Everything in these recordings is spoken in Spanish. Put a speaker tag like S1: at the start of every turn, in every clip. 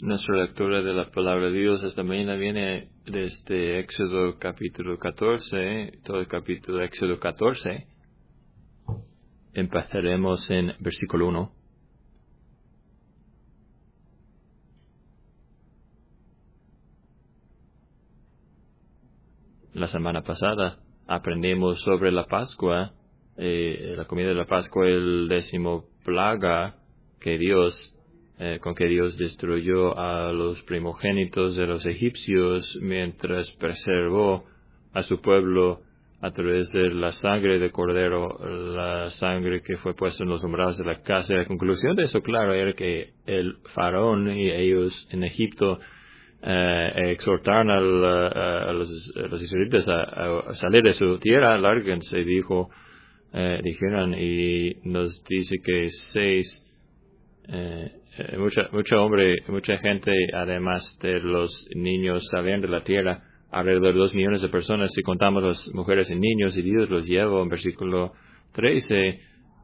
S1: Nuestra lectura de la palabra de Dios esta mañana viene desde Éxodo capítulo 14, todo el capítulo de Éxodo 14. Empezaremos en versículo 1. La semana pasada aprendimos sobre la Pascua, la comida de la Pascua, el 10º plaga con que Dios destruyó a los primogénitos de los egipcios mientras preservó a su pueblo a través de la sangre de cordero, la sangre que fue puesta en los umbrales de la casa. La conclusión de eso, claro, era que el faraón y ellos en Egipto exhortaron a los israelitas a salir de su tierra, lárguense, dijeron, y nos dice que mucha gente, además de los niños, salían de la tierra, alrededor de 2 millones de personas. Si contamos las mujeres y niños, y Dios los llevó, en versículo 13,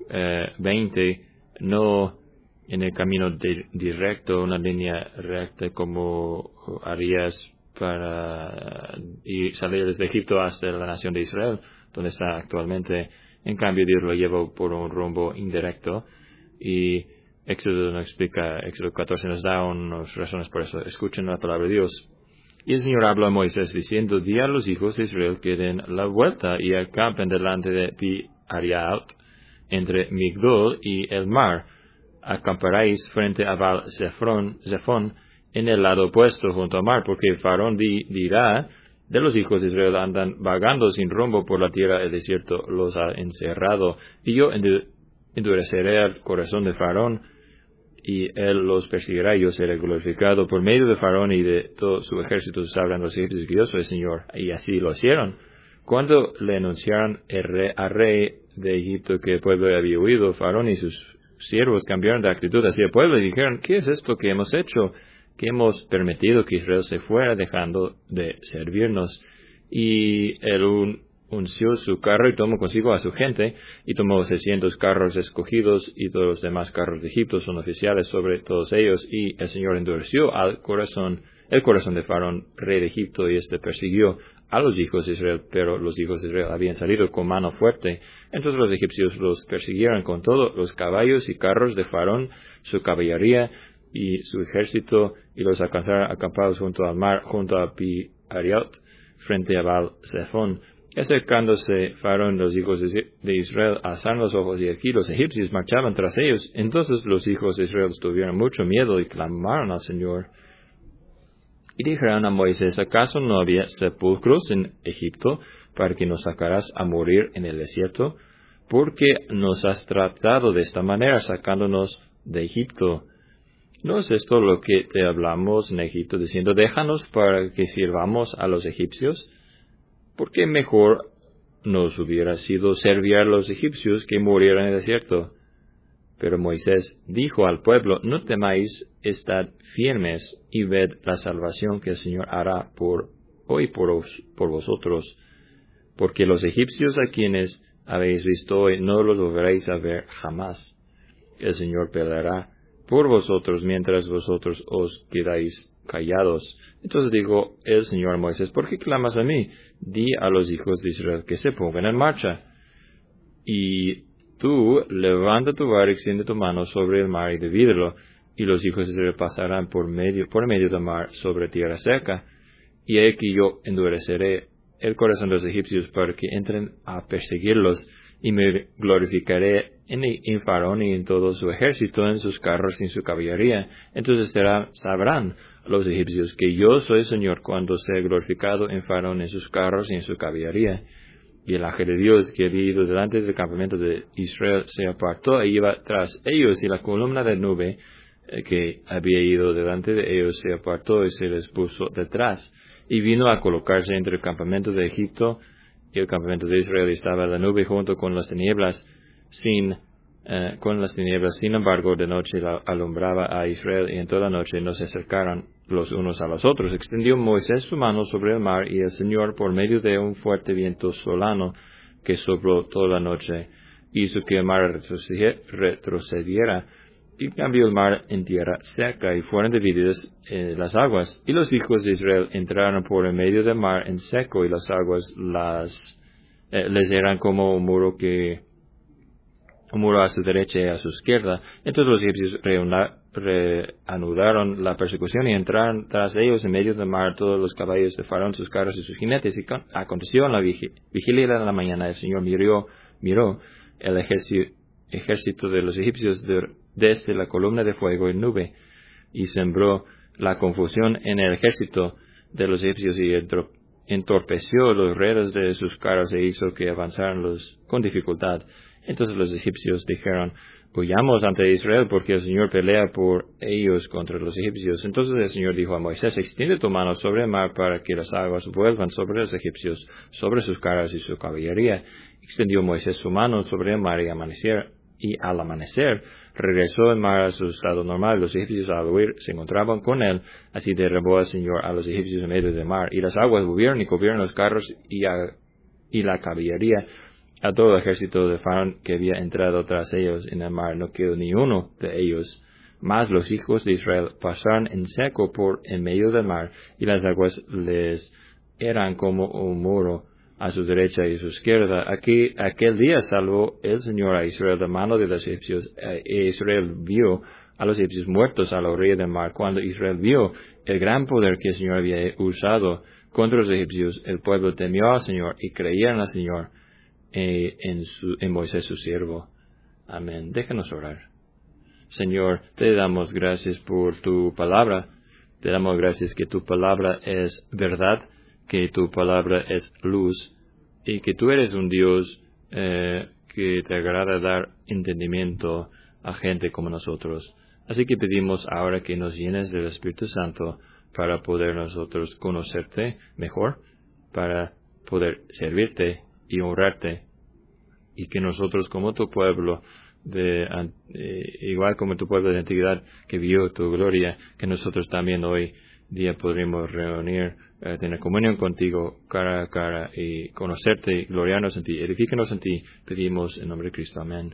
S1: 20, no en el camino directo, una línea recta como harías para salir desde Egipto hasta la nación de Israel, donde está actualmente. En cambio, Dios lo llevó por un rumbo indirecto, y Éxodo 14 nos da unas razones por eso. Escuchen la palabra de Dios. Y el Señor habló a Moisés diciendo: di a los hijos de Israel que den la vuelta y acampen delante de Pi-Hahiroth, entre Migdol y el mar. Acamparéis frente a Baal-Zephón en el lado opuesto junto al mar, porque Faraón dirá: de los hijos de Israel andan vagando sin rumbo por la tierra, el desierto los ha encerrado. Y yo endureceré el corazón de Faraón, y él los perseguirá, y yo seré glorificado por medio de Faraón y de todo su ejército. Sabrán los egipcios que yo soy el Señor. Y así lo hicieron. Cuando le anunciaron al rey de Egipto que el pueblo había huido, Faraón y sus siervos cambiaron de actitud hacia el pueblo y dijeron: ¿qué es esto que hemos hecho? Que hemos permitido que Israel se fuera dejando de servirnos. Y él unció su carro y tomó consigo a su gente, y tomó 600 carros escogidos, y todos los demás carros de Egipto son oficiales sobre todos ellos. Y el Señor endureció el corazón de Faraón, rey de Egipto, y persiguió a los hijos de Israel, pero los hijos de Israel habían salido con mano fuerte. Entonces los egipcios los persiguieron con todos los caballos y carros de Faraón, su caballería y su ejército, y los alcanzaron acampados junto al mar, junto a Pi-Hahiroth, frente a Baal-Zephón. Acercándose Faraón, los hijos de Israel alzaron los ojos, y aquí los egipcios marchaban tras ellos. Entonces los hijos de Israel tuvieron mucho miedo y clamaron al Señor. Y dijeron a Moisés: ¿acaso no había sepulcros en Egipto para que nos sacaras a morir en el desierto? ¿Por qué nos has tratado de esta manera, sacándonos de Egipto? ¿No es esto lo que te hablamos en Egipto, diciendo: déjanos para que sirvamos a los egipcios? ¿Por qué mejor nos hubiera sido servir a los egipcios que morir en el desierto? Pero Moisés dijo al pueblo: no temáis, estad firmes y ved la salvación que el Señor hará por vosotros. Porque los egipcios a quienes habéis visto hoy no los volveréis a ver jamás. El Señor peleará por vosotros mientras vosotros os quedáis callados. Entonces dijo el Señor a Moisés: ¿por qué clamas a mí? Di a los hijos de Israel que se pongan en marcha. Y tú levanta tu vara, extiende tu mano sobre el mar y divídelo, y los hijos de Israel pasarán por medio del mar sobre tierra seca. Y he aquí yo endureceré el corazón de los egipcios para que entren a perseguirlos, y me glorificaré en Faraón y en todo su ejército, en sus carros y en su caballería. Entonces sabrán los egipcios que yo soy el Señor cuando sea glorificado en Faraón, en sus carros y en su caballería. Y el ángel de Dios que había ido delante del campamento de Israel se apartó e iba tras ellos, y la columna de nube que había ido delante de ellos se apartó y se les puso detrás. Y vino a colocarse entre el campamento de Egipto y el campamento de Israel, y estaba la nube junto con las tinieblas. Sin embargo, de noche alumbraba a Israel, y en toda la noche no se acercaron los unos a los otros. Extendió Moisés su mano sobre el mar, y el Señor, por medio de un fuerte viento solano que sopló toda la noche, hizo que el mar retrocediera y cambió el mar en tierra seca, y fueron divididas las aguas. Y los hijos de Israel entraron por en medio del mar en seco, y las aguas les eran como un muro a su derecha y a su izquierda. Entonces los egipcios reanudaron la persecución y entraron tras ellos en medio del mar todos los caballos de Faraón, sus carros y sus jinetes. Y aconteció en la vigilia de la mañana, el Señor miró el ejército de los egipcios desde la columna de fuego y nube, y sembró la confusión en el ejército de los egipcios, y entorpeció los ruedos de sus carros e hizo que avanzaran con dificultad. Entonces los egipcios dijeron: huyamos ante Israel, porque el Señor pelea por ellos contra los egipcios. Entonces el Señor dijo a Moisés: extiende tu mano sobre el mar para que las aguas vuelvan sobre los egipcios, sobre sus carros y su caballería. Extendió Moisés su mano sobre el mar, y al amanecer regresó el mar a su estado normal. Los egipcios al huir se encontraban con él. Así derribó el Señor a los egipcios en medio del mar, y las aguas volvieron y cubrieron los carros y la caballería. A todo el ejército de Faraón que había entrado tras ellos en el mar no quedó ni uno de ellos. Mas los hijos de Israel pasaron en seco por en medio del mar, y las aguas les eran como un muro a su derecha y a su izquierda. Aquel día salvó el Señor a Israel de mano de los egipcios, e Israel vio a los egipcios muertos a la orilla del mar. Cuando Israel vio el gran poder que el Señor había usado contra los egipcios, el pueblo temió al Señor y creían al Señor en Moisés su siervo. Amén. Déjanos orar. Señor, te damos gracias por tu palabra. Te damos gracias que tu palabra es verdad, que tu palabra es luz, y que tú eres un Dios que te agrada dar entendimiento a gente como nosotros. Así que pedimos ahora que nos llenes del Espíritu Santo para poder nosotros conocerte mejor, para poder servirte y honrarte, y que nosotros como tu pueblo, igual como tu pueblo de antigüedad que vio tu gloria, que nosotros también hoy día podremos reunir, tener comunión contigo cara a cara y conocerte y gloriarnos en ti. Edifícanos en ti, pedimos en nombre de Cristo. Amén.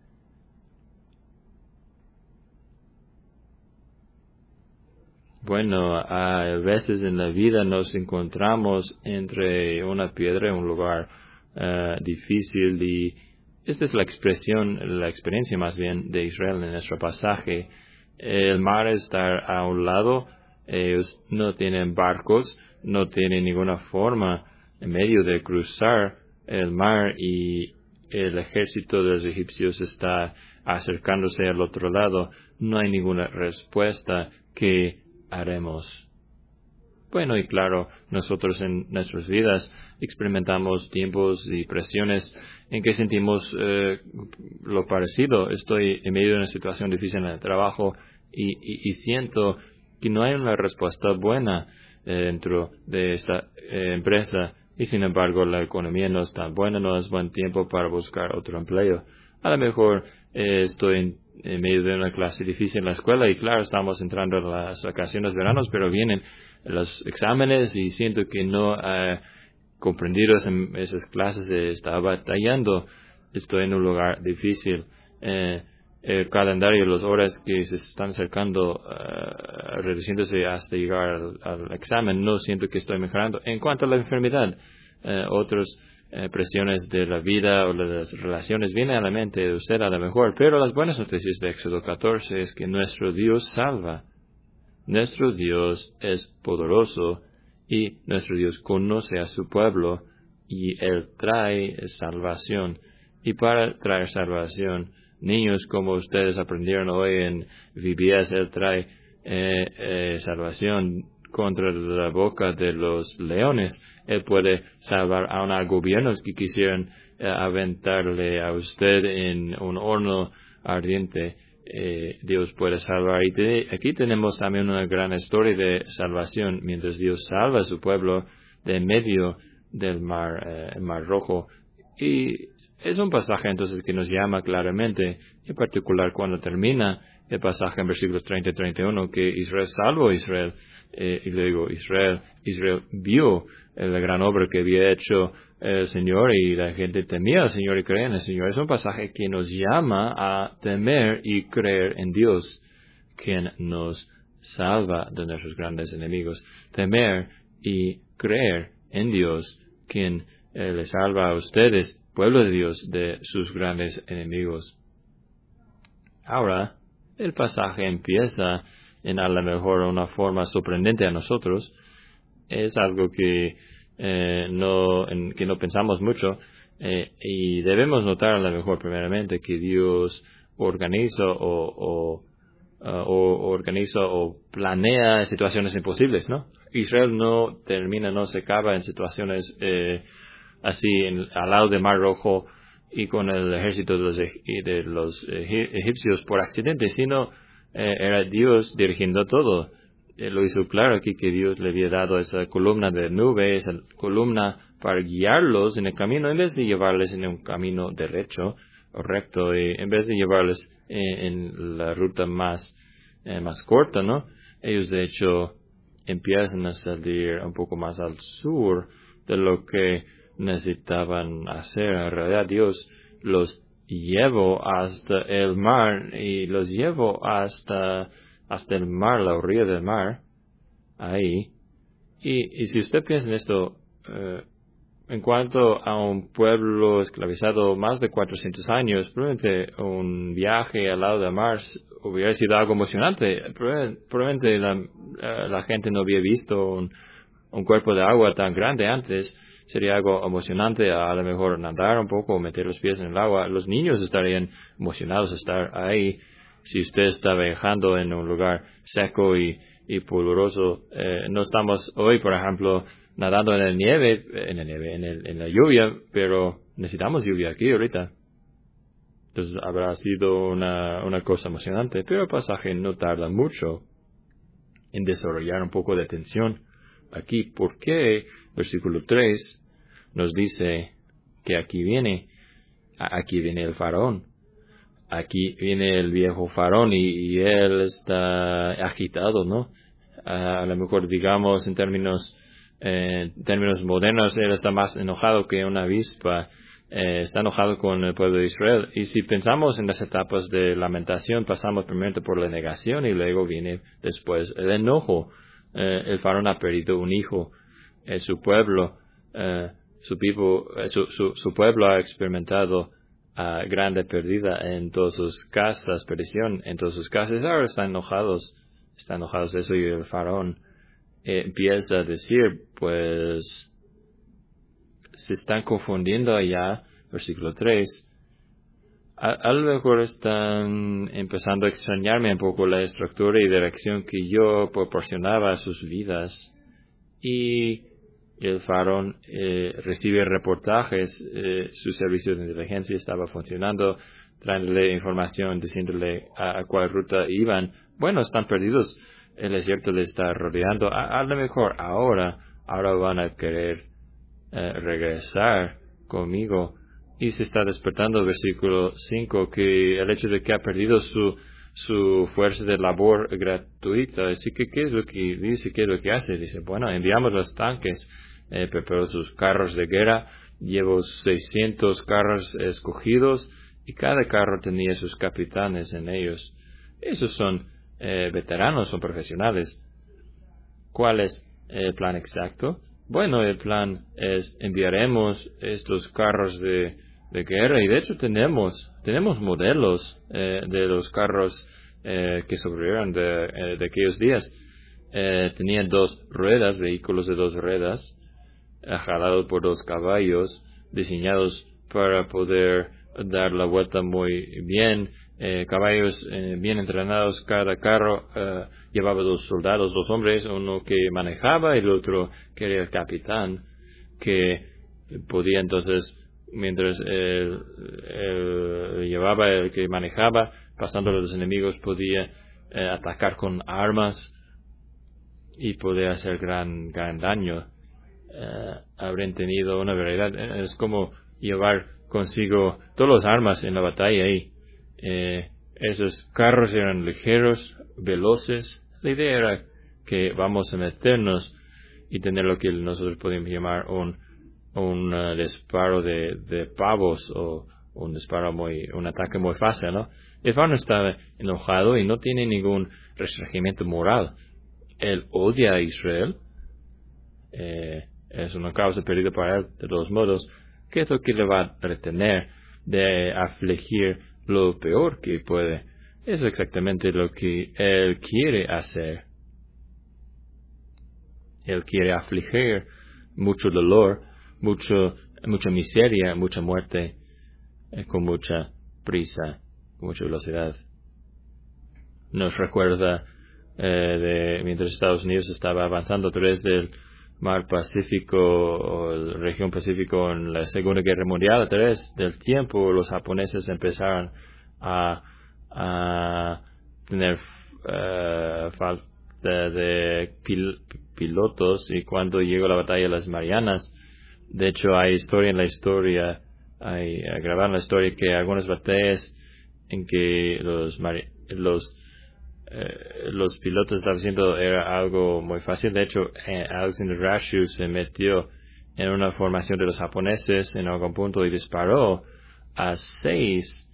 S1: Bueno, a veces en la vida nos encontramos entre una piedra y un lugar difícil, y esta es la experiencia más bien de Israel en nuestro pasaje. El mar está a un lado, ellos no tienen barcos, no tienen ninguna forma en medio de cruzar el mar, y el ejército de los egipcios está acercándose al otro lado. No hay ninguna respuesta. ¿Qué haremos? Bueno, y claro, nosotros en nuestras vidas experimentamos tiempos y presiones en que sentimos lo parecido. Estoy en medio de una situación difícil en el trabajo y siento que no hay una respuesta buena dentro de esta empresa, y sin embargo la economía no es tan buena, no es buen tiempo para buscar otro empleo. A lo mejor estoy en medio de una clase difícil en la escuela, y claro, estamos entrando en las vacaciones de verano, pero vienen los exámenes y siento que no he comprendido esas clases, estaba batallando. Estoy en un lugar difícil. El calendario, las horas que se están acercando, reduciéndose hasta llegar al examen, no siento que estoy mejorando. En cuanto a la enfermedad, otras presiones de la vida o de las relaciones vienen a la mente de usted a lo mejor, pero las buenas noticias de Éxodo 14 es que nuestro Dios salva. Nuestro Dios es poderoso, y nuestro Dios conoce a su pueblo, y Él trae salvación. Y para traer salvación, niños como ustedes aprendieron hoy en VBS, Él trae salvación contra la boca de los leones. Él puede salvar a gobiernos que quisieran aventarle a usted en un horno ardiente. Dios puede salvar. Y aquí tenemos también una gran historia de salvación, mientras Dios salva a su pueblo de en medio del mar, el mar rojo. Y es un pasaje entonces que nos llama claramente, en particular cuando termina el pasaje en versículos 30 y 31 que Israel salvó a Israel. Y luego Israel vio la gran obra que había hecho el Señor y la gente temía al Señor y creía en el Señor. Es un pasaje que nos llama a temer y creer en Dios, quien nos salva de nuestros grandes enemigos. Temer y creer en Dios, quien les salva a ustedes, pueblo de Dios, de sus grandes enemigos. Ahora, el pasaje empieza en a lo mejor una forma sorprendente a nosotros. Es algo que no pensamos mucho, y debemos notar a lo mejor primeramente que Dios organiza o planea situaciones imposibles, ¿no? Israel no se acaba en situaciones así al lado del Mar Rojo y con el ejército de los egipcios por accidente, sino era Dios dirigiendo todo. Él lo hizo claro aquí que Dios le había dado esa columna de nube, esa columna para guiarlos en el camino, en vez de llevarles en un camino derecho o recto, y en vez de llevarles en la ruta más corta, ¿no? Ellos de hecho empiezan a salir un poco más al sur de lo que necesitaban hacer. En realidad Dios los llevó hasta el mar y los llevó hasta el mar, la orilla del mar, ahí. Y si usted piensa en esto, en cuanto a un pueblo esclavizado más de 400 años, probablemente un viaje al lado del mar hubiera sido algo emocionante. Probablemente la gente no había visto un cuerpo de agua tan grande antes. Sería algo emocionante, a lo mejor nadar un poco o meter los pies en el agua. Los niños estarían emocionados de estar ahí. Si usted está viajando en un lugar seco y pulveroso, no estamos hoy, por ejemplo, nadando en la lluvia, pero necesitamos lluvia aquí ahorita. Entonces habrá sido una cosa emocionante, pero el pasaje no tarda mucho en desarrollar un poco de tensión aquí. ¿Por qué? Versículo 3 nos dice que aquí viene el faraón. Aquí viene el viejo faraón y él está agitado, ¿no? A lo mejor digamos en términos modernos, él está más enojado que una avispa. Está enojado con el pueblo de Israel. Y si pensamos en las etapas de lamentación, pasamos primero por la negación y luego viene después el enojo. El faraón ha perdido un hijo. Su pueblo ha experimentado grande pérdida en todas sus casas, perdición en todas sus casas. Ahora están enojados eso, y el faraón empieza a decir, pues, se están confundiendo allá, versículo 3. A lo mejor están empezando a extrañarme un poco la estructura y dirección que yo proporcionaba a sus vidas. Y el faraón recibe reportajes, su servicio de inteligencia estaba funcionando, trayéndole información, diciéndole a cuál ruta iban. Bueno, están perdidos, el desierto les está rodeando. A lo mejor ahora van a querer regresar conmigo. Y se está despertando el versículo 5, que el hecho de que ha perdido su fuerza de labor gratuita. Así que, ¿qué es lo que dice? ¿Qué es lo que hace? Dice, bueno, enviamos los tanques, preparó sus carros de guerra, llevó 600 carros escogidos, y cada carro tenía sus capitanes en ellos. Esos son veteranos, son profesionales. ¿Cuál es el plan exacto? Bueno, el plan es enviaremos estos carros de guerra, y de hecho tenemos modelos de los carros que sobrevivieron de aquellos días. Tenían 2 ruedas, vehículos de 2 ruedas, jalados por 2 caballos, diseñados para poder dar la vuelta muy bien. Caballos bien entrenados. Cada carro llevaba 2 soldados, 2 hombres, uno que manejaba y el otro que era el capitán, que podía entonces, mientras él llevaba, el que manejaba, pasando a los enemigos, podía atacar con armas y podía hacer gran daño. Habrían tenido una variedad. Es como llevar consigo todas las armas en la batalla ahí. Esos carros eran ligeros, veloces. La idea era que vamos a meternos y tener lo que nosotros podemos llamar un disparo de pavos o un ataque muy fácil, ¿no? El faraón está enojado y no tiene ningún restringimiento moral. Él odia a Israel. Es una causa perdida para él de todos modos. ¿Qué es lo que le va a retener de afligir lo peor que puede? Es exactamente lo que él quiere hacer. Él quiere afligir mucho dolor, mucha miseria, mucha muerte, con mucha prisa, con mucha velocidad. Nos recuerda mientras Estados Unidos estaba avanzando a través del Mar Pacífico o la región Pacífico en la Segunda Guerra Mundial, a través del tiempo los japoneses empezaron a tener falta de pilotos, y cuando llegó la batalla de las Marianas, de hecho hay grabaron la historia que algunas batallas en que los pilotos estaban haciendo era algo muy fácil. De hecho, Alexander Rashu se metió en una formación de los japoneses en algún punto y disparó a seis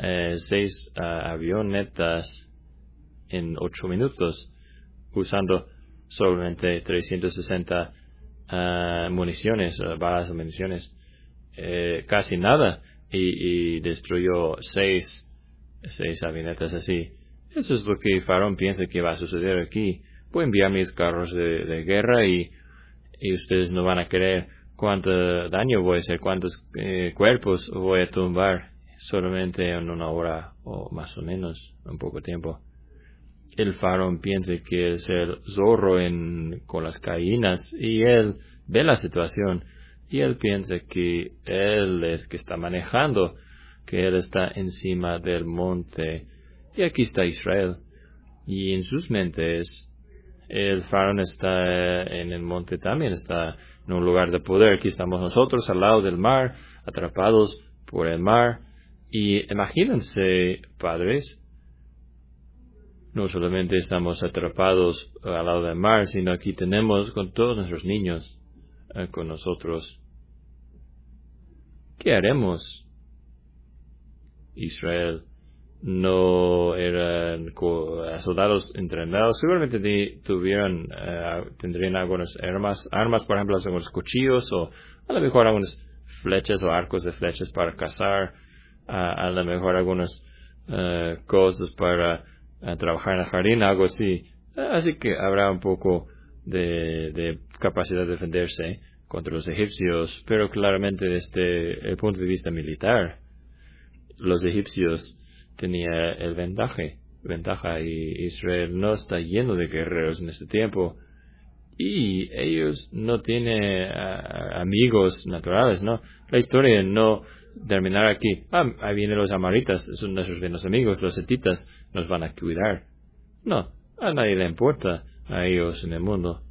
S1: avionetas en 8 minutos usando solamente 360 balas de municiones, casi nada, y destruyó seis avionetas así. Eso es lo que el faraón piensa que va a suceder aquí. Voy a enviar mis carros de guerra y ustedes no van a creer cuánto daño voy a hacer, cuántos cuerpos voy a tumbar solamente en 1 hora o más o menos, un poco tiempo. El faraón piensa que es el zorro con las gallinas, y él ve la situación y él piensa que él es que está manejando, que él está encima del monte. Y aquí está Israel. Y en sus mentes, el faraón está en el monte también, está en un lugar de poder. Aquí estamos nosotros al lado del mar, atrapados por el mar. Y imagínense, padres, no solamente estamos atrapados al lado del mar, sino aquí tenemos con todos nuestros niños con nosotros. ¿Qué haremos? Israel no eran soldados entrenados. Seguramente tendrían algunas armas, por ejemplo, algunos cuchillos, o a lo mejor algunas flechas o arcos de flechas para cazar, a lo mejor algunas cosas para trabajar en el jardín, algo así. Así que habrá un poco de capacidad de defenderse contra los egipcios, pero claramente desde el punto de vista militar, los egipcios tenían el ventaja, y Israel no está lleno de guerreros en este tiempo, y ellos no tienen amigos naturales, ¿no? La historia no terminará aquí. Ahí vienen los amaritas, son nuestros buenos amigos, los hetitas nos van a cuidar. No, a nadie le importa a ellos en el mundo.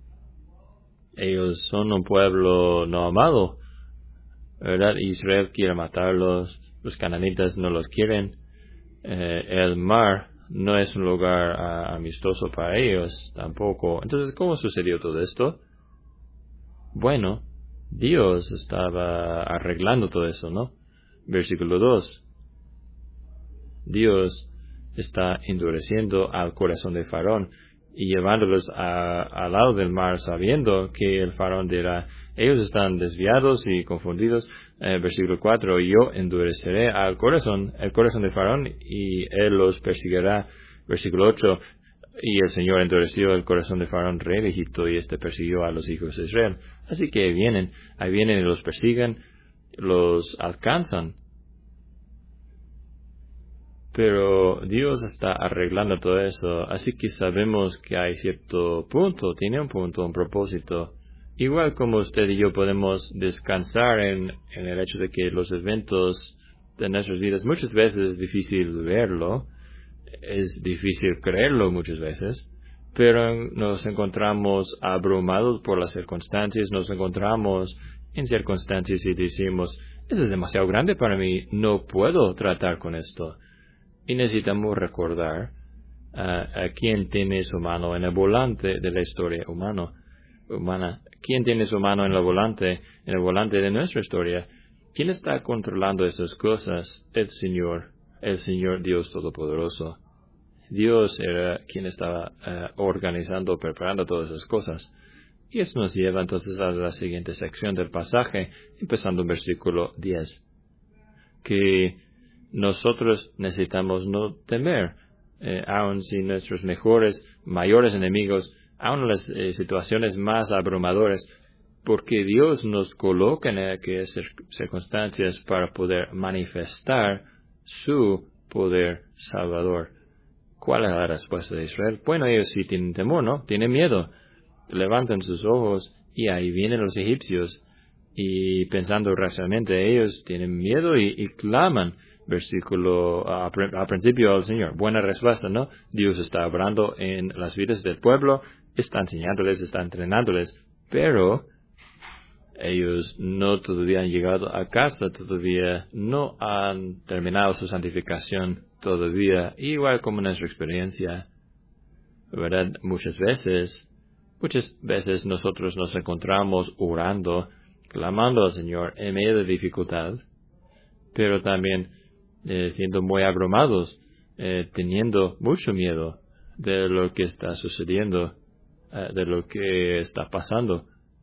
S1: Ellos son un pueblo no amado, ¿verdad? Israel quiere matarlos, los cananitas no los quieren. El mar no es un lugar amistoso para ellos tampoco. Entonces, ¿cómo sucedió todo esto? Bueno, Dios estaba arreglando todo eso, ¿no? Versículo 2. Dios está endureciendo al corazón de Faraón y llevándolos al lado del mar, sabiendo que el Faraón dirá: ellos están desviados y confundidos. Versículo 4, yo endureceré el corazón de Faraón, y él los perseguirá. Versículo 8, y el Señor endureció el corazón de Faraón, rey de Egipto, y persiguió a los hijos de Israel. Así que ahí vienen y los persiguen, los alcanzan. Pero Dios está arreglando todo eso, así que sabemos que hay cierto punto, tiene un punto, un propósito. Igual como usted y yo podemos descansar en el hecho de que los eventos de nuestras vidas muchas veces es difícil verlo, es difícil creerlo muchas veces, pero nos encontramos abrumados por las circunstancias, nos encontramos en circunstancias y decimos: eso es demasiado grande para mí, no puedo tratar con esto. Y necesitamos recordar a quién tiene su mano en el volante de la historia humana. ¿Quién tiene su mano en el volante de nuestra historia? ¿Quién está controlando estas cosas? El Señor Dios Todopoderoso. Dios era quien estaba organizando, preparando todas esas cosas. Y eso nos lleva entonces a la siguiente sección del pasaje, empezando en versículo 10. Que nosotros necesitamos no temer, aun si nuestros mayores enemigos, aun las situaciones más abrumadoras, porque Dios nos coloca en aquellas circunstancias para poder manifestar su poder salvador. ¿Cuál es la respuesta de Israel? Bueno, ellos sí tienen temor, ¿no? Tienen miedo. Levantan sus ojos y ahí vienen los egipcios. Y pensando racionalmente, ellos tienen miedo y claman. Versículo al principio al Señor. Buena respuesta, ¿no? Dios está obrando en las vidas del pueblo, está enseñándoles, está entrenándoles, pero ellos no todavía han llegado a casa, todavía no han terminado su santificación todavía, igual como nuestra experiencia, ¿verdad? Muchas veces nosotros nos encontramos orando, clamando al Señor en medio de dificultad, pero también siendo muy abrumados, teniendo mucho miedo de lo que está sucediendo, de lo que está pasando.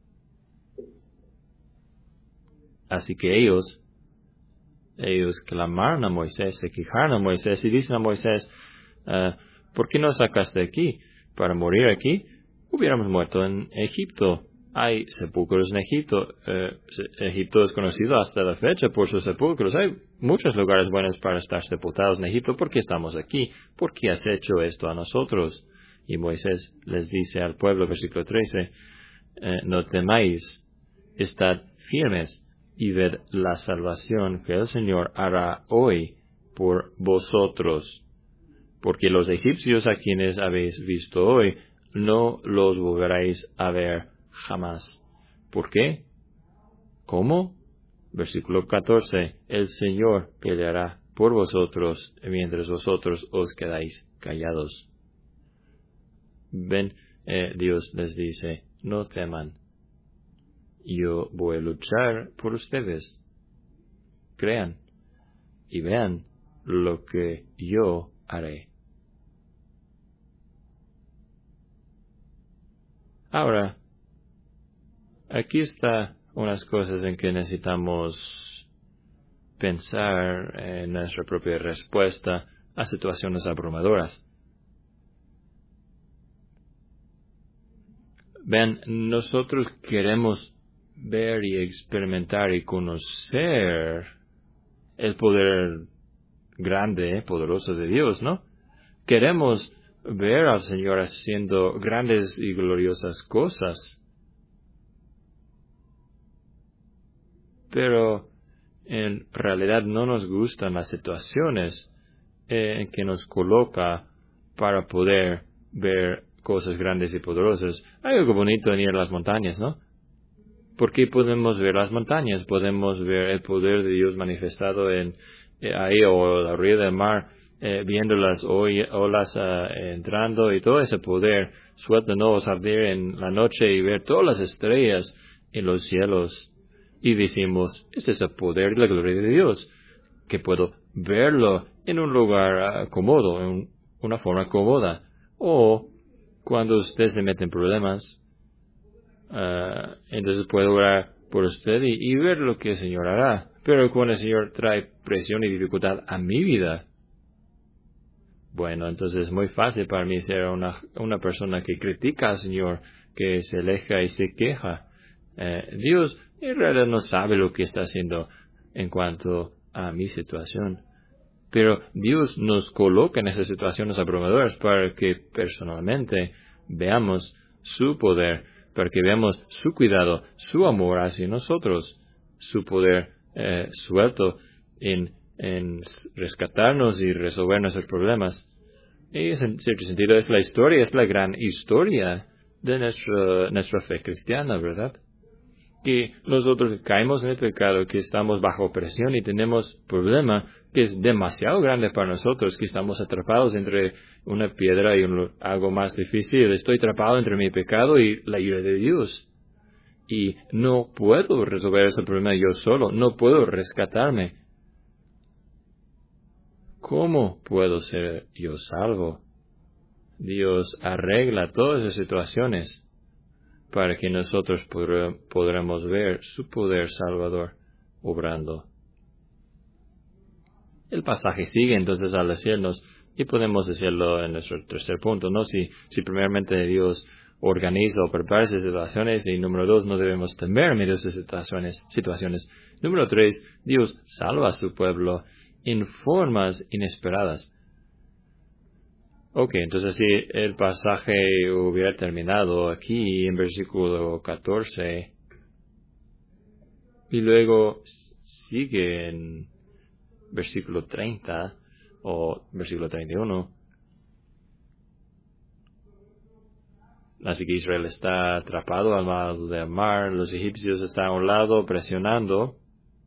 S1: Así que ellos clamaron a Moisés, se quejaron a Moisés y dicen a Moisés, ¿por qué nos sacaste aquí? ¿Para morir aquí? Hubiéramos muerto en Egipto. Hay sepulcros en Egipto. Egipto es conocido hasta la fecha por sus sepulcros. Hay muchos lugares buenos para estar sepultados en Egipto. ¿Por qué estamos aquí? ¿Por qué has hecho esto a nosotros? Y Moisés les dice al pueblo, versículo 13, no temáis, estad firmes y ved la salvación que el Señor hará hoy por vosotros. Porque los egipcios a quienes habéis visto hoy, no los volveréis a ver jamás. ¿Por qué? ¿Cómo? Versículo 14. El Señor peleará por vosotros mientras vosotros os quedáis callados. Ven, Dios les dice, no teman. Yo voy a luchar por ustedes. Crean y vean lo que yo haré. Ahora, aquí está unas cosas en que necesitamos pensar en nuestra propia respuesta a situaciones abrumadoras. Vean, nosotros queremos ver y experimentar y conocer el poder grande, poderoso de Dios, ¿no? Queremos ver al Señor haciendo grandes y gloriosas cosas. Pero en realidad no nos gustan las situaciones en que nos coloca para poder ver cosas grandes y poderosas. Hay algo bonito en ir a las montañas, ¿no? Porque podemos ver las montañas, podemos ver el poder de Dios manifestado ahí o la orilla del mar, viendo las olas entrando y todo ese poder, suéltanos salir en la noche y ver todas las estrellas en los cielos. Y decimos, este es el poder y la gloria de Dios, que puedo verlo en un lugar cómodo, en una forma cómoda. O cuando usted se mete en problemas, entonces puedo orar por usted y ver lo que el Señor hará. Pero cuando el Señor trae presión y dificultad a mi vida, bueno, entonces es muy fácil para mí ser una persona que critica al Señor, que se aleja y se queja. Dios en realidad no sabe lo que está haciendo en cuanto a mi situación. Pero Dios nos coloca en esas situaciones abrumadoras para que personalmente veamos su poder, para que veamos su cuidado, su amor hacia nosotros, su poder suelto en rescatarnos y resolver nuestros problemas. Y en cierto sentido es la gran historia de nuestra fe cristiana, ¿verdad? Que nosotros caemos en el pecado, que estamos bajo presión y tenemos problema, que es demasiado grande para nosotros, que estamos atrapados entre una piedra y algo más difícil. Estoy atrapado entre mi pecado y la ira de Dios. Y no puedo resolver ese problema yo solo. No puedo rescatarme. ¿Cómo puedo ser yo salvo? Dios arregla todas las situaciones para que nosotros podremos ver su poder salvador obrando. El pasaje sigue entonces al decirnos, y podemos decirlo en nuestro tercer punto, ¿no? Si primeramente Dios organiza o prepara esas situaciones, y número 2, no debemos temer en medio de esas situaciones. Número 3, Dios salva a su pueblo en formas inesperadas. Ok, entonces si el pasaje hubiera terminado aquí en versículo 14, y luego sigue en versículo 30 o versículo 31. Así que Israel está atrapado al lado del mar, los egipcios están a un lado presionando.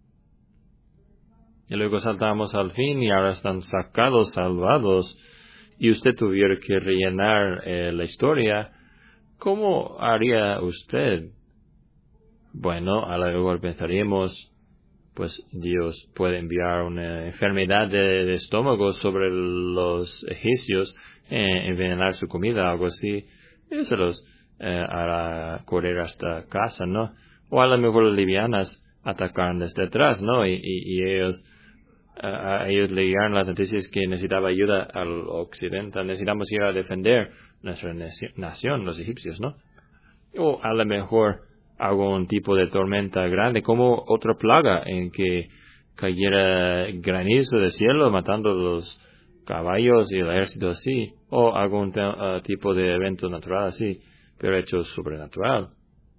S1: Y luego saltamos al fin y ahora están sacados, salvados. Y usted tuviera que rellenar la historia. ¿Cómo haría usted? Bueno, a lo mejor pensaríamos, pues Dios puede enviar una enfermedad de estómago sobre los egipcios, envenenar su comida, algo así. Eso los hará correr hasta casa, ¿no? O a lo mejor las livianas atacaron desde atrás, ¿no? Y ellos le llegaron las noticias que necesitaba ayuda al occidental. Necesitamos ir a defender nuestra nación, los egipcios, ¿no? O a lo mejor algún tipo de tormenta grande, como otra plaga en que cayera granizo del cielo matando los caballos y el ejército así, o algún tipo de evento natural así, pero hecho sobrenatural.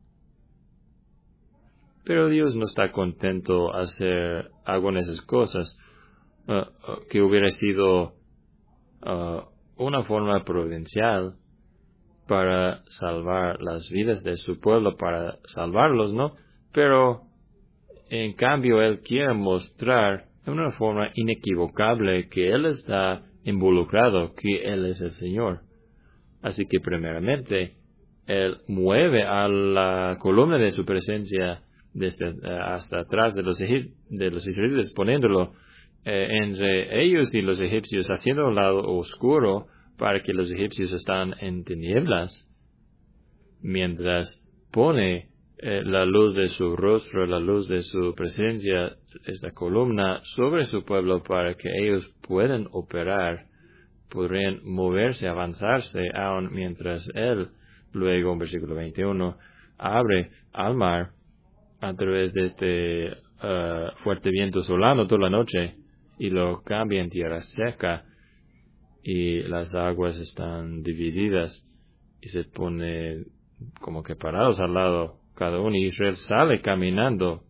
S1: Pero Dios no está contento hacer algo en esas cosas, que hubiera sido una forma providencial para salvar las vidas de su pueblo, para salvarlos, ¿no? Pero, en cambio, Él quiere mostrar de una forma inequivocable que Él está involucrado, que Él es el Señor. Así que, primeramente, Él mueve a la columna de su presencia desde hasta atrás de los israelitas, poniéndolo entre ellos y los egipcios, haciendo un lado oscuro, para que los egipcios están en tinieblas, mientras pone la luz de su rostro, la luz de su presencia, esta columna, sobre su pueblo, para que ellos puedan operar, podrían moverse, avanzarse, aun mientras Él, luego en versículo 21, abre al mar a través de este fuerte viento solano toda la noche, y lo cambia en tierra seca, y las aguas están divididas y se pone como que parados al lado cada uno, y Israel sale caminando,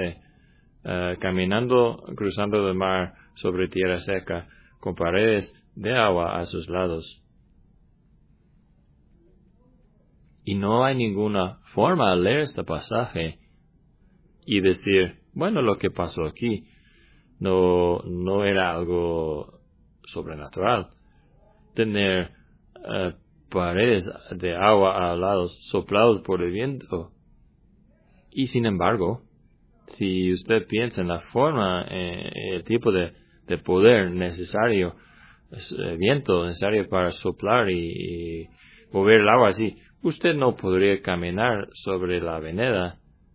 S1: cruzando el mar sobre tierra seca, con paredes de agua a sus lados. Y no hay ninguna forma de leer este pasaje y decir, bueno, lo que pasó aquí no era algo sobrenatural. Tener paredes de agua a lados soplados por el viento. Y sin embargo, si usted piensa en la forma, el tipo de poder necesario, viento necesario para soplar y mover el agua así, usted no podría caminar sobre la avenida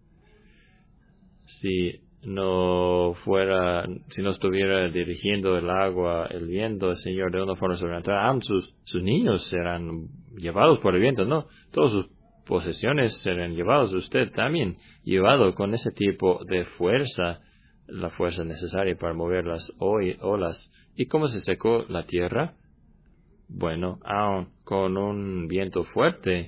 S1: si no estuviera dirigiendo el agua, el viento, el Señor, de una forma sobrenatural. Sus niños serán llevados por el viento, ¿no? Todas sus posesiones serán llevados, usted también llevado con ese tipo de fuerza, la fuerza necesaria para mover las olas. ¿Y cómo se secó la tierra? Bueno, aún con un viento fuerte,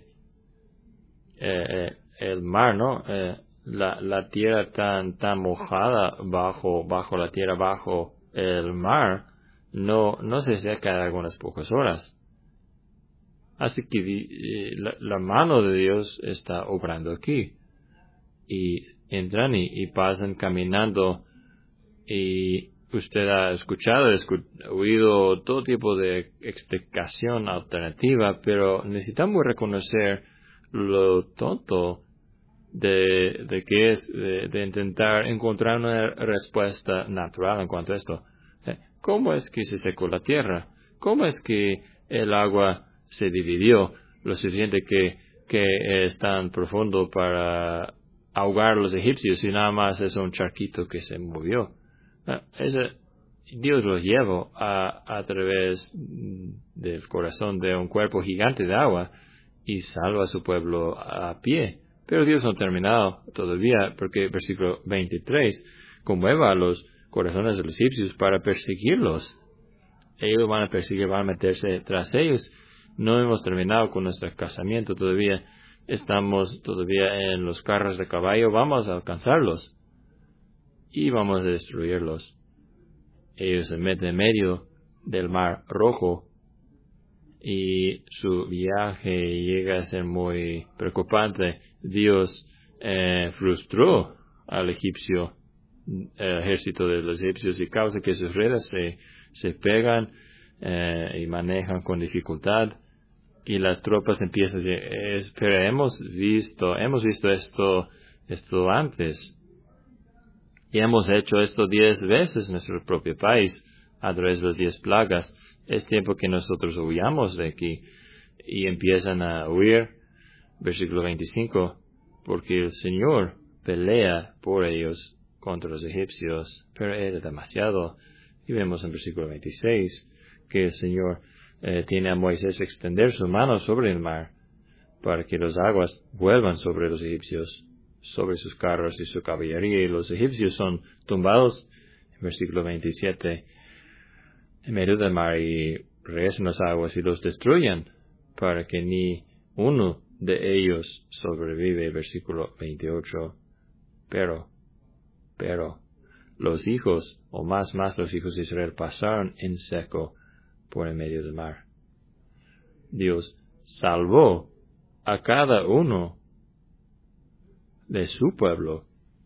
S1: el mar, ¿no? La tierra tan mojada bajo la tierra, bajo el mar, no se seca en algunas pocas horas. Así que la mano de Dios está obrando aquí. Y entran y pasan caminando, y usted ha escuchado, oído todo tipo de explicación alternativa, pero necesitamos reconocer lo tonto de que es de intentar encontrar una respuesta natural en cuanto a esto. ¿Cómo es que se secó la tierra? ¿Cómo es que el agua se dividió lo suficiente que es tan profundo para ahogar a los egipcios y nada más es un charquito que se movió? Dios los llevó a través del corazón de un cuerpo gigante de agua y salva a su pueblo a pie. Pero Dios no ha terminado todavía, porque versículo 23 conmueva a los corazones de los egipcios para perseguirlos. Ellos van a perseguir, van a meterse tras ellos. No hemos terminado con nuestro casamiento todavía. Estamos todavía en los carros de caballo. Vamos a alcanzarlos y vamos a destruirlos. Ellos se meten en medio del mar Rojo y su viaje llega a ser muy preocupante. Dios frustró al egipcio, el ejército de los egipcios, y causa que sus redes se pegan y manejan con dificultad, y las tropas empiezan a decir, pero hemos visto esto antes, y hemos hecho esto 10 veces en nuestro propio país a través de las 10 plagas. Es tiempo que nosotros huyamos de aquí. Y empiezan a huir, versículo 25, porque el Señor pelea por ellos contra los egipcios, pero era demasiado. Y vemos en versículo 26 que el Señor tiene a Moisés extender su mano sobre el mar para que las aguas vuelvan sobre los egipcios, sobre sus carros y su caballería, y los egipcios son tumbados, en versículo 27, en medio del mar, y regresan las aguas y los destruyen, para que ni uno de ellos sobrevive, versículo 28. Pero, los hijos, o más los hijos de Israel, pasaron en seco por en medio del mar. Dios salvó a cada uno de su pueblo,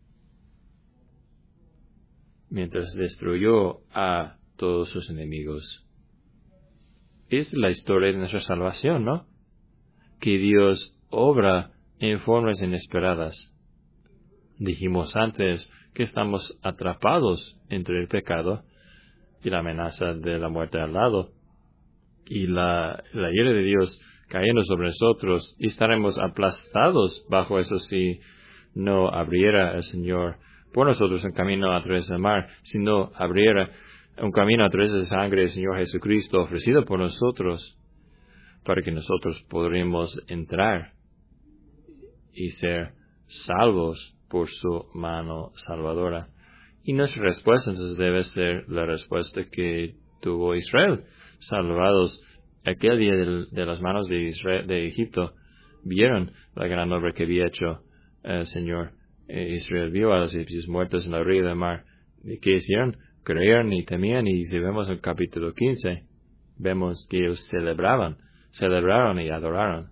S1: mientras destruyó a todos sus enemigos. Es la historia de nuestra salvación, ¿no? Que Dios obra en formas inesperadas. Dijimos antes que estamos atrapados entre el pecado y la amenaza de la muerte al lado, y la ira de Dios cayendo sobre nosotros, y estaremos aplastados bajo eso si no abriera el Señor por nosotros un camino a través del mar, si no abriera un camino a través de la sangre del Señor Jesucristo ofrecido por nosotros, para que nosotros podremos entrar y ser salvos por su mano salvadora. Y nuestra respuesta entonces debe ser la respuesta que tuvo Israel, salvados aquel día de las manos de Israel, de Egipto. Vieron la gran obra que había hecho el Señor. Israel vio a los egipcios muertos en la orilla del mar. ¿Y qué hicieron? Creyeron y temían, y si vemos el capítulo 15, vemos que ellos celebraron y adoraron.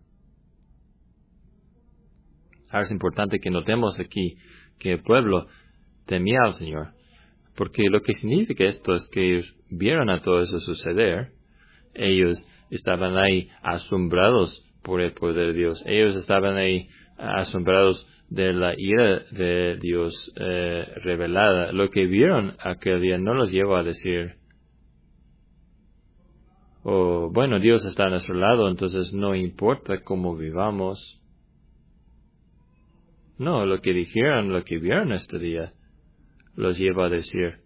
S1: Ahora es importante que notemos aquí que el pueblo temía al Señor, porque lo que significa esto es que ellos vieron a todo eso suceder. Ellos estaban ahí asombrados por el poder de Dios. Ellos estaban ahí asombrados de la ira de Dios revelada. Lo que vieron aquel día no los llevó a decir, bueno, Dios está a nuestro lado, entonces no importa cómo vivamos. No, lo que dijeron, lo que vieron este día, los lleva a decir,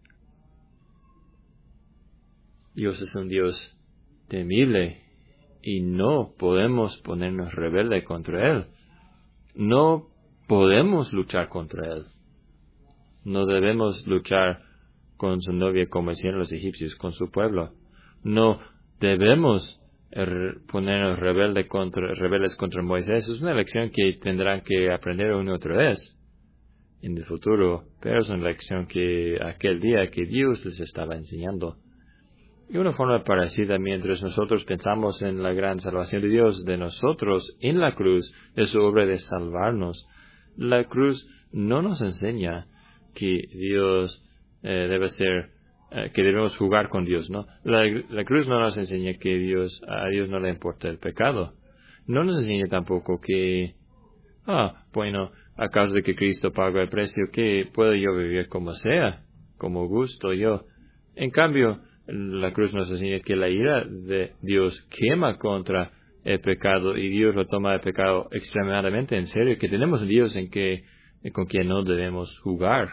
S1: Dios es un Dios temible y no podemos ponernos rebelde contra Él. No podemos luchar contra Él. No debemos luchar con su novia como hicieron los egipcios, con su pueblo. No debemos ponernos rebeldes contra Moisés. Es una lección que tendrán que aprender una y otra vez en el futuro, pero es una lección que aquel día que Dios les estaba enseñando. Y una forma parecida, mientras nosotros pensamos en la gran salvación de Dios de nosotros en la cruz, de su obra de salvarnos, la cruz no nos enseña que Dios debe ser que debemos jugar con Dios, ¿no? La cruz no nos enseña que a Dios no le importa el pecado. No nos enseña tampoco que, bueno, a causa de que Cristo pagó el precio, que puedo yo vivir como sea, como gusto yo. En cambio, la cruz nos enseña que la ira de Dios quema contra el pecado y Dios lo toma el pecado extremadamente en serio, que tenemos un Dios con quien no debemos jugar.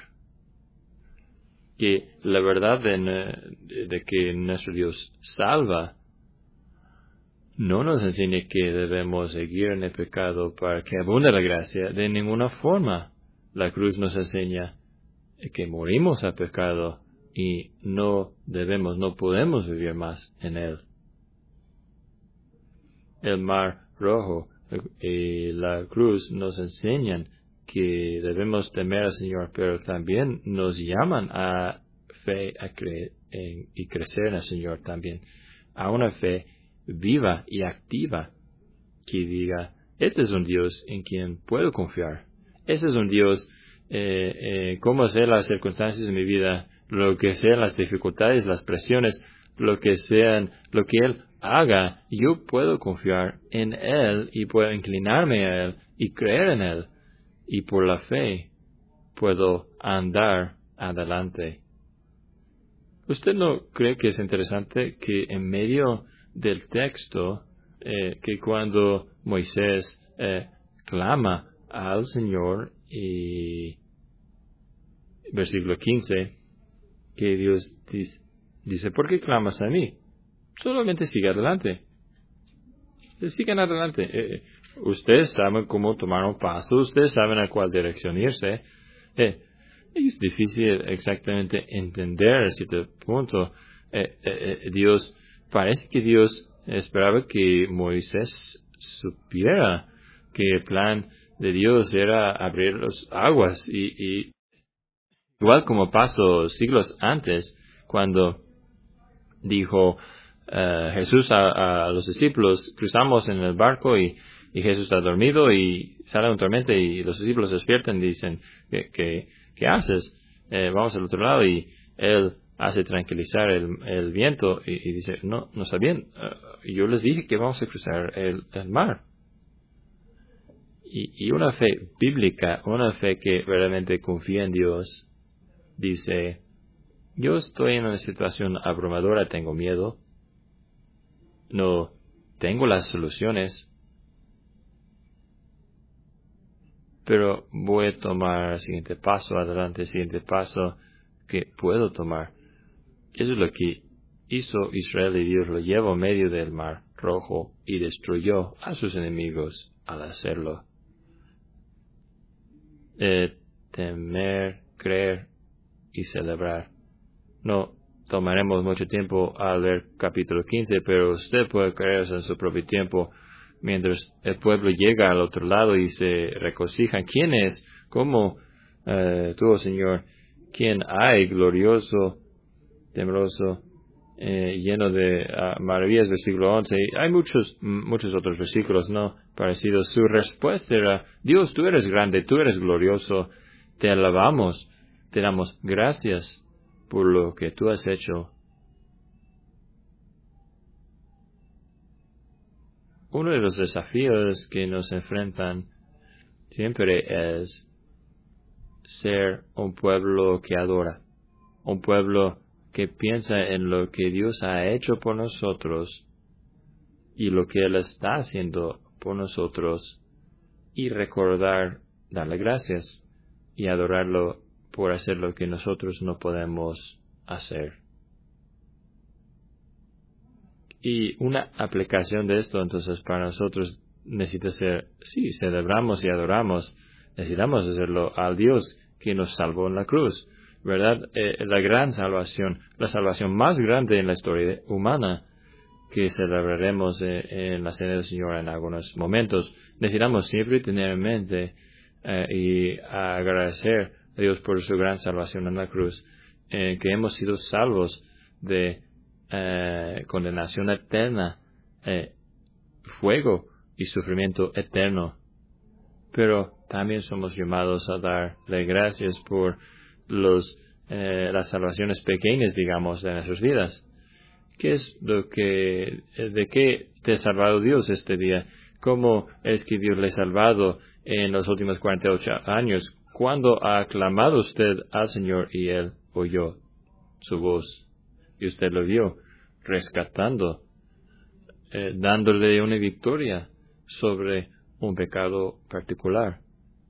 S1: Que la verdad de que nuestro Dios salva no nos enseña que debemos seguir en el pecado para que abunde la gracia. De ninguna forma. La cruz nos enseña que morimos al pecado y no podemos vivir más en él. El mar rojo y la cruz nos enseñan que debemos temer al Señor, pero también nos llaman a fe y crecer en el Señor también, a una fe viva y activa que diga, este es un Dios en quien puedo confiar. Este es un Dios, como sean las circunstancias de mi vida, lo que sean las dificultades, las presiones, lo que Él haga, yo puedo confiar en Él y puedo inclinarme a Él y creer en Él. Y por la fe puedo andar adelante. ¿Usted no cree que es interesante que en medio del texto, que cuando Moisés clama al Señor, y versículo 15, que Dios dice, ¿por qué clamas a mí? Solamente sigue adelante. Sigan adelante. Ustedes saben cómo tomar un paso, ustedes saben a cuál dirección irse. Es difícil exactamente entender a cierto punto. Parece que Dios esperaba que Moisés supiera que el plan de Dios era abrir las aguas. Y igual como pasó siglos antes, cuando dijo Jesús a los discípulos, cruzamos en el barco y Jesús está dormido y sale una tormenta y los discípulos despiertan y dicen, ¿qué haces? Vamos al otro lado, y Él hace tranquilizar el viento y dice, no está bien, yo les dije que vamos a cruzar el mar. Y una fe bíblica, una fe que realmente confía en Dios, dice, yo estoy en una situación abrumadora, tengo miedo, no tengo las soluciones, pero voy a tomar el siguiente paso adelante, el siguiente paso que puedo tomar. Eso es lo que hizo Israel, y Dios lo llevó en medio del mar rojo y destruyó a sus enemigos al hacerlo. Temer, creer y celebrar. No tomaremos mucho tiempo al ver capítulo 15, pero usted puede creer en su propio tiempo. Mientras el pueblo llega al otro lado y se regocijan. ¿Quién es? ¿Cómo tú, Señor? ¿Quién hay? Glorioso, temeroso, lleno de maravillas, versículo 11. Hay muchos otros versículos, ¿no? Parecidos. Su respuesta era, Dios, tú eres grande, tú eres glorioso, te alabamos, te damos gracias por lo que tú has hecho. Uno de los desafíos que nos enfrentan siempre es ser un pueblo que adora, un pueblo que piensa en lo que Dios ha hecho por nosotros y lo que Él está haciendo por nosotros, y recordar, darle gracias y adorarlo por hacer lo que nosotros no podemos hacer. Y una aplicación de esto, entonces, para nosotros necesita ser, sí, celebramos y adoramos, necesitamos hacerlo al Dios que nos salvó en la cruz, ¿verdad? La gran salvación, la salvación más grande en la historia humana, que celebraremos en la cena del Señor en algunos momentos. Necesitamos siempre tener en mente y agradecer a Dios por su gran salvación en la cruz, que hemos sido salvos de condenación eterna, fuego y sufrimiento eterno. Pero también somos llamados a darle gracias por los las salvaciones pequeñas, digamos, de nuestras vidas. ¿Qué es de qué te ha salvado Dios este día? ¿Cómo es que Dios le ha salvado en los últimos 48 años? ¿Cuándo ha clamado usted al Señor y Él oyó su voz? Y usted lo vio rescatando, dándole una victoria sobre un pecado particular.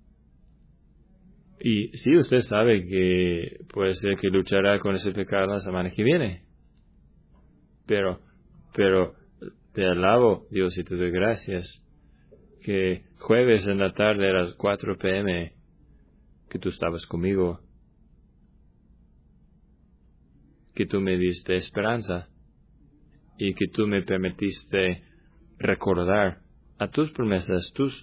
S1: Y sí, usted sabe que puede ser que luchará con ese pecado la semana que viene. Pero te alabo, Dios, y te doy gracias que jueves en la tarde a las 4 p.m. que tú estabas conmigo, que tú me diste esperanza y que tú me permitiste recordar a tus promesas, tus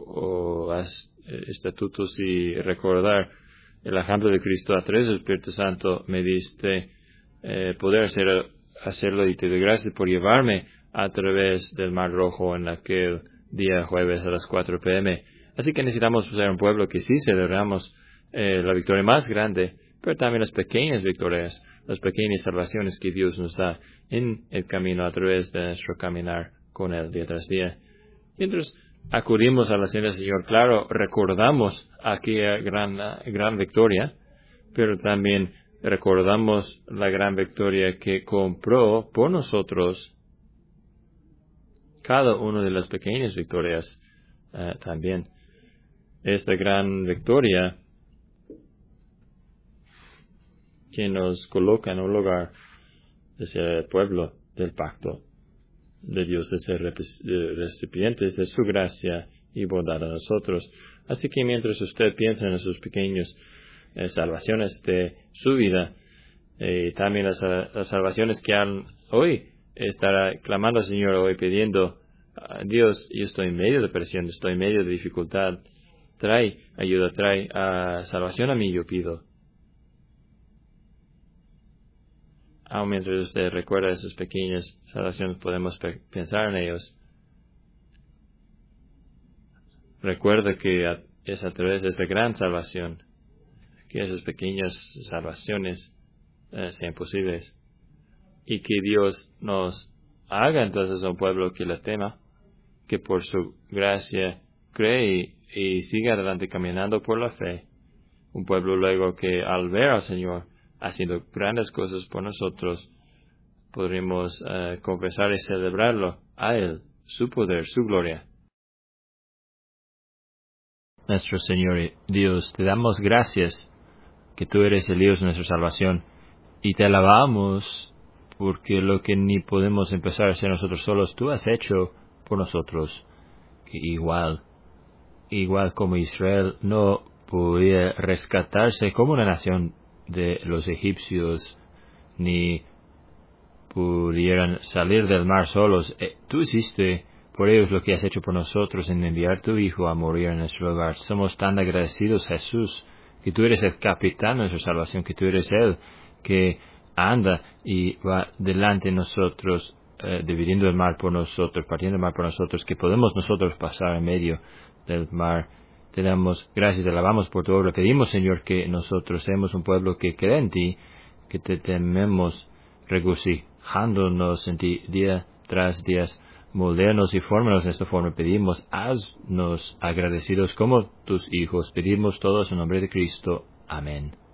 S1: estatutos y recordar el ejemplo de Cristo a través del Espíritu Santo. Me diste poder hacerlo y te doy gracias por llevarme a través del Mar Rojo en aquel día jueves a las 4 p.m. Así que necesitamos ser un pueblo que sí celebramos la victoria más grande, pero también las pequeñas victorias, las pequeñas salvaciones que Dios nos da en el camino a través de nuestro caminar con Él día tras día. Mientras acudimos a la cena del Señor, claro, recordamos aquella gran victoria, pero también recordamos la gran victoria que compró por nosotros cada una de las pequeñas victorias también. Esta gran victoria que nos coloca en un lugar de ser pueblo del pacto de Dios, de ser recipientes de su gracia y bondad a nosotros. Así que mientras usted piensa en sus pequeñas salvaciones de su vida, también las salvaciones que hoy estará clamando al Señor, hoy pidiendo a Dios, yo estoy en medio de presión, estoy en medio de dificultad, trae ayuda, trae salvación a mí, yo pido. Aun mientras usted recuerda esas pequeñas salvaciones, podemos pensar en ellos. Recuerda que es a través de esta gran salvación que esas pequeñas salvaciones sean posibles. Y que Dios nos haga entonces un pueblo que le tema, que por su gracia cree y siga adelante caminando por la fe. Un pueblo luego que al ver al Señor haciendo grandes cosas por nosotros, podremos confesar y celebrarlo a Él, su poder, su gloria. Nuestro Señor Dios, te damos gracias que tú eres el Dios de nuestra salvación y te alabamos porque lo que ni podemos empezar a hacer nosotros solos, tú has hecho por nosotros. Que igual como Israel no podía rescatarse como una nación de los egipcios, ni pudieran salir del mar solos. Tú hiciste por ellos lo que has hecho por nosotros en enviar tu Hijo a morir en nuestro lugar. Somos tan agradecidos, Jesús, que tú eres el capitán de nuestra salvación, que tú eres Él que anda y va delante de nosotros, dividiendo el mar por nosotros, partiendo el mar por nosotros, que podemos nosotros pasar en medio del mar. Te damos gracias, te alabamos por tu obra. Pedimos, Señor, que nosotros seamos un pueblo que cree en ti, que te tememos, regocijándonos en ti día tras día. Moldeanos y fórmanos de esta forma. Pedimos, haznos agradecidos como tus hijos. Pedimos todos en nombre de Cristo. Amén.